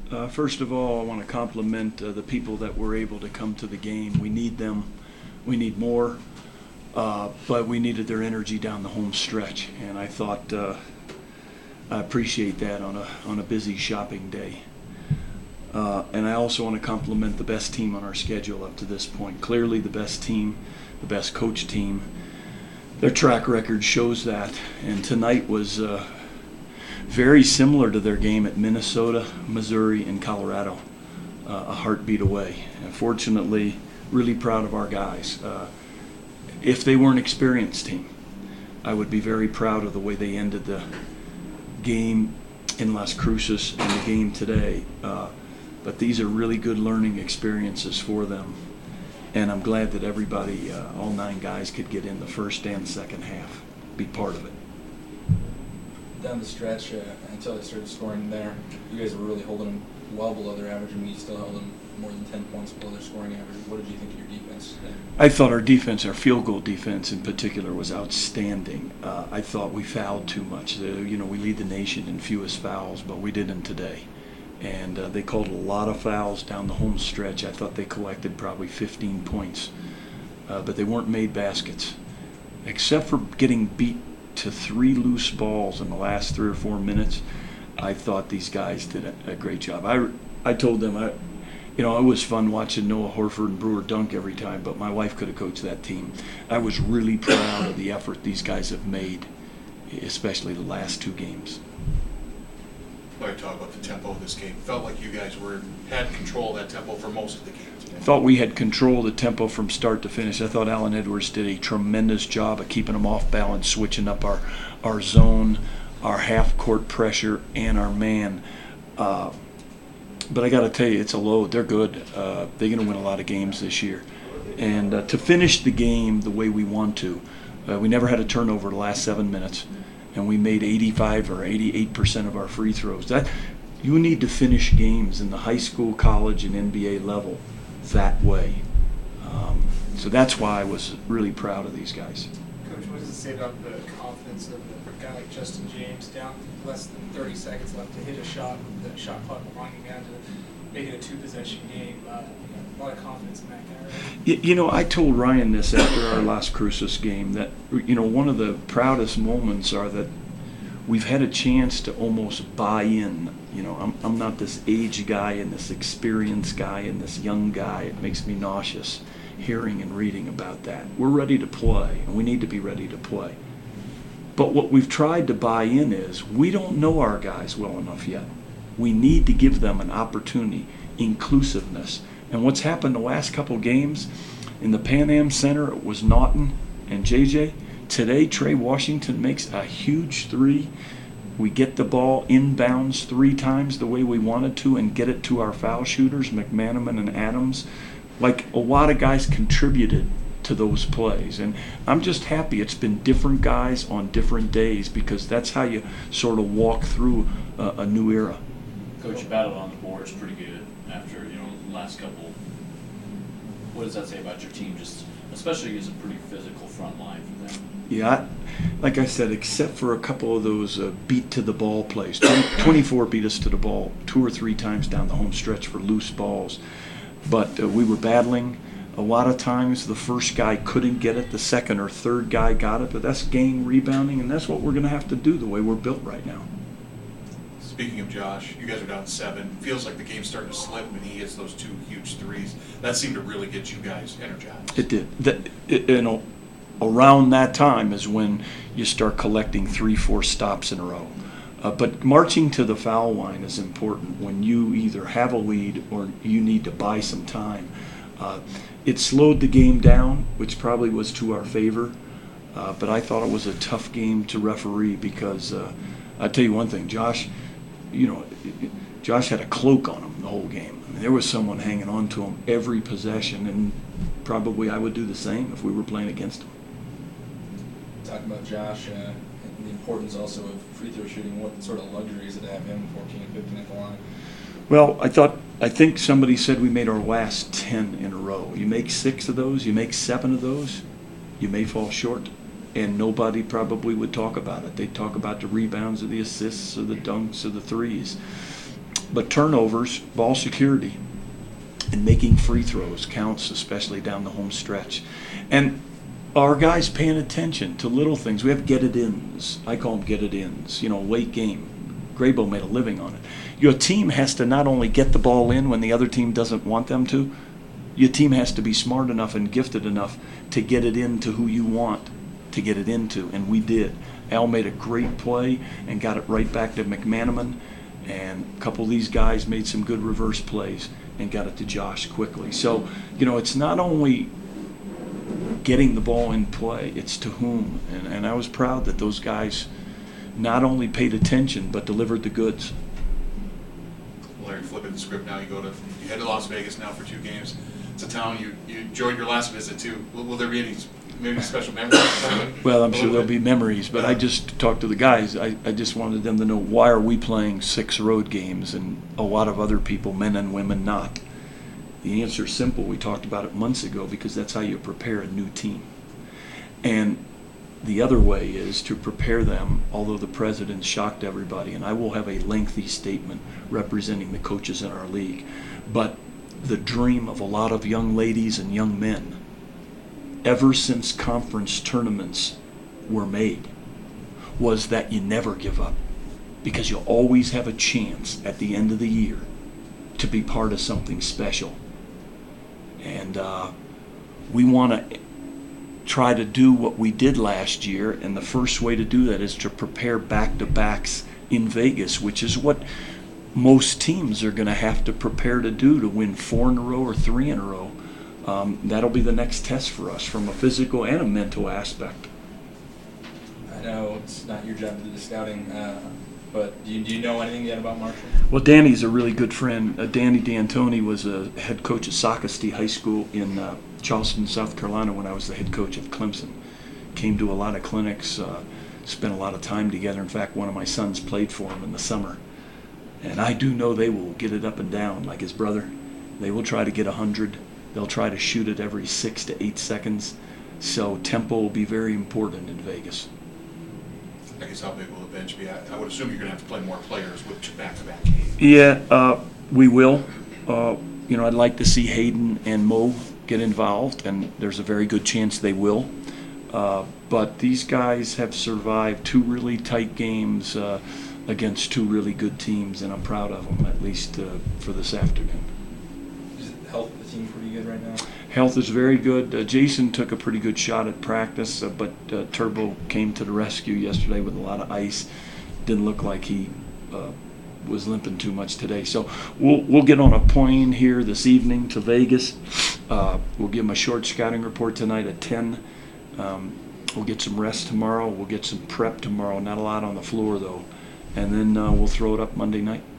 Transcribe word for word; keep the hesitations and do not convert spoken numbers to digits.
Uh, first of all, I want to compliment uh, the people that were able to come to the game. We need them. We need more. Uh, but we needed their energy down the home stretch, and I thought uh, I appreciate that on a on a busy shopping day. Uh, and I also want to compliment the best team on our schedule up to this point. Clearly the best team, the best coach team. Their track record shows that, and tonight was uh, very similar to their game at Minnesota, Missouri, and Colorado, uh, a heartbeat away. And fortunately, really proud of our guys. Uh, If they were an experienced team, I would be very proud of the way they ended the game in Las Cruces and the game today. Uh, but these are really good learning experiences for them. And I'm glad that everybody, uh, all nine guys, could get in the first and second half, be part of it. Down the stretch, uh, until they started scoring there, you guys were really holding them well below their average, and you still held them more than ten points below their scoring average. What did you think of your defense today? I thought our defense, our field goal defense in particular, was outstanding. Uh, I thought we fouled too much. The, you know, we lead the nation in fewest fouls, but we didn't today. And uh, they called a lot of fouls down the home stretch. I thought they collected probably fifteen points, uh, but they weren't made baskets. Except for getting beat to three loose balls in the last three or four minutes, I thought these guys did a, a great job. I, I told them, I, you know, it was fun watching Noah Horford and Brewer dunk every time, but my wife could have coached that team. I was really proud of the effort these guys have made, especially the last two games. When I talk about the tempo of this game, felt like you guys were had control of that tempo for most of the games. I thought we had control of the tempo from start to finish. I thought Alan Edwards did a tremendous job of keeping them off balance, switching up our, our zone, our half-court pressure, and our man. Uh, but I got to tell you, it's a load. They're good. Uh, they're going to win a lot of games this year. And uh, to finish the game the way we want to, uh, we never had a turnover the last seven minutes, and we made eighty-five or eighty-eight percent of our free throws. That you need to finish games in the high school, college, and N B A level that way. Um, so that's why I was really proud of these guys. Coach, what does it say about the confidence of a guy like Justin James down less than thirty seconds left to hit a shot with the shot clock winding down to make it a two-possession game? Uh, a lot of confidence in that guy, right? You, you know, I told Ryan this after our Las Cruces game that, you know, one of the proudest moments are that we've had a chance to almost buy in. You know, I'm I'm not this age guy and this experienced guy and this young guy. It makes me nauseous hearing and reading about that. We're ready to play, and we need to be ready to play. But what we've tried to buy in is we don't know our guys well enough yet. We need to give them an opportunity, inclusiveness. And what's happened the last couple games, in the Pan Am Center, it was Naughton and J J. Today, Trey Washington makes a huge three. We get the ball inbounds three times the way we wanted to and get it to our foul shooters, McManaman and Adams. Like, a lot of guys contributed to those plays. And I'm just happy it's been different guys on different days, because that's how you sort of walk through a, a new era. Coach, you battled on the boards pretty good after, you know, the last couple. What does that say about your team, just especially as a pretty physical front line for them? Yeah, I, like I said, except for a couple of those uh, beat to the ball plays. twenty-four beat us to the ball two or three times down the home stretch for loose balls. But uh, we were battling. A lot of times the first guy couldn't get it, the second or third guy got it, but that's gang rebounding, and that's what we're going to have to do the way we're built right now. Speaking of Josh, you guys are down seven. Feels like the game's starting to slip when he hits those two huge threes. That seemed to really get you guys energized. It did. That, it, you know, around that time is when you start collecting three, four stops in a row. Uh, but marching to the foul line is important when you either have a lead or you need to buy some time. Uh, it slowed the game down, which probably was to our favor. Uh, but I thought it was a tough game to referee because uh, I'll tell you one thing, Josh, you know, Josh had a cloak on him the whole game. I mean, there was someone hanging on to him every possession, and probably I would do the same if we were playing against him. Talking about Josh, uh, and the importance also of free throw shooting, what sort of luxury is it to have him fourteen and fifteen at the line? Well, I thought, I think somebody said we made our last ten in a row. You make six of those, you make seven of those, you may fall short. And nobody probably would talk about it. They'd talk about the rebounds or the assists or the dunks or the threes. But turnovers, ball security, and making free throws counts, especially down the home stretch. And our guys paying attention to little things. We have get-it-ins. I call them get-it-ins. You know, late game. Graybo made a living on it. Your team has to not only get the ball in when the other team doesn't want them to, your team has to be smart enough and gifted enough to get it into who you want to get it into, and we did. Al made a great play and got it right back to McManaman, and a couple of these guys made some good reverse plays and got it to Josh quickly. So, you know, it's not only getting the ball in play, it's to whom. And, and I was proud that those guys not only paid attention but delivered the goods. Larry, flipping the script now, you go to, you head to Las Vegas now for two games. It's a town you, you enjoyed your last visit to. Will, will there be any maybe special memories? Well, I'm sure there'll be memories, but I just talked to the guys. I, I just wanted them to know, why are we playing six road games and a lot of other people, men and women, not? The answer is simple. We talked about it months ago, because that's how you prepare a new team. And the other way is to prepare them, although the president shocked everybody, and I will have a lengthy statement representing the coaches in our league, but the dream of a lot of young ladies and young men, ever since conference tournaments were made, was that you never give up, because you always have a chance at the end of the year to be part of something special. And uh, we want to try to do what we did last year, and the first way to do that is to prepare back-to-backs in Vegas, which is what most teams are going to have to prepare to do to win four in a row or three in a row. Um, that'll be the next test for us from a physical and a mental aspect. I know it's not your job to do the scouting, uh, but do you, do you know anything yet about Marshall? Well, Danny's a really good friend. Uh, Danny D'Antoni was a head coach at Socastee High School in uh, Charleston, South Carolina, when I was the head coach at Clemson. Came to a lot of clinics, uh, spent a lot of time together. In fact, one of my sons played for him in the summer. And I do know they will get it up and down like his brother. They will try to get one hundred. They'll try to shoot it every six to eight seconds. So tempo will be very important in Vegas. I guess how big will the bench be? I, I would assume you're going to have to play more players with two back-to-back games. Yeah, uh, we will. Uh, you know, I'd like to see Hayden and Mo get involved, and there's a very good chance they will. Uh, but these guys have survived two really tight games uh, against two really good teams, and I'm proud of them, at least uh, for this afternoon. Is the health of the team pretty good right now? Health is very good. Uh, Jason took a pretty good shot at practice, uh, but uh, Turbo came to the rescue yesterday with a lot of ice. Didn't look like he uh, was limping too much today. So we'll we'll get on a plane here this evening to Vegas. Uh, we'll give him a short scouting report tonight at ten. Um, we'll get some rest tomorrow. We'll get some prep tomorrow. Not a lot on the floor, though. And then uh, we'll throw it up Monday night.